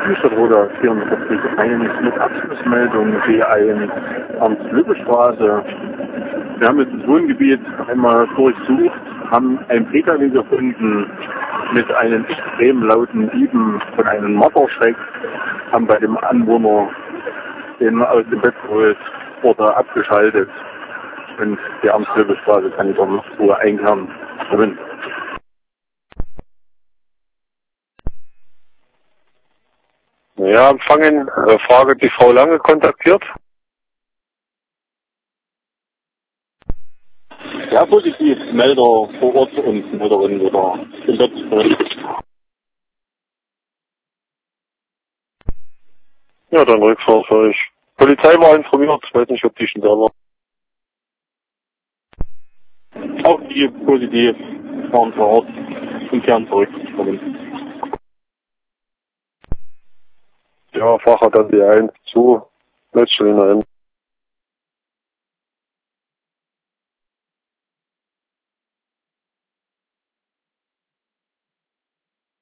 Die Stadtroder 44 mit Abschlussmeldung B1 Ernst-Lübbe-Straße. Wir haben jetzt das Wohngebiet einmal durchsucht, haben einen Pkw gefunden mit einem extrem lauten Piepen von einem Mordorschreck, haben bei dem Anwohner den aus dem Bett geholt oder abgeschaltet und die Ernst-Lübbe-Straße kann ich dann noch Ruhe einkehren. Ja, empfangen. Frage, die Frau Lange kontaktiert? Ja, positiv. Melder vor Ort und Melderin oder im Bett. Ja, dann Rückfahrt für euch. Polizei war informiert, weiß nicht, ob die schon da war. Auch die positiv fahren vor Ort und kehren zurück. Ja, Fach hat dann die 1 zu. Letzte hin.